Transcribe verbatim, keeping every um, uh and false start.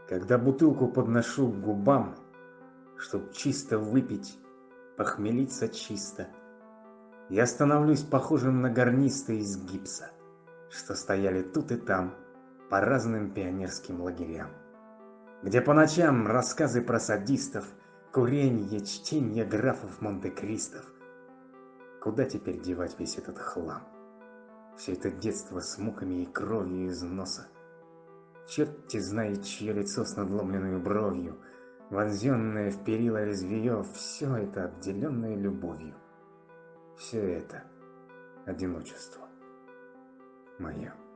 Когда бутылку подношу к губам, чтоб чисто выпить, похмелиться чисто, я становлюсь похожим на гарниста из гипса, что стояли тут и там по разным пионерским лагерям, где по ночам рассказы про садистов, куренье, чтенье графов Монте-Кристов. Куда теперь девать весь этот хлам? Все это детство с муками и кровью из носа. Черт знает, чье лицо с надломленной бровью, вонзенное в перила лезвие, все это обделенное любовью. Все это одиночество мое.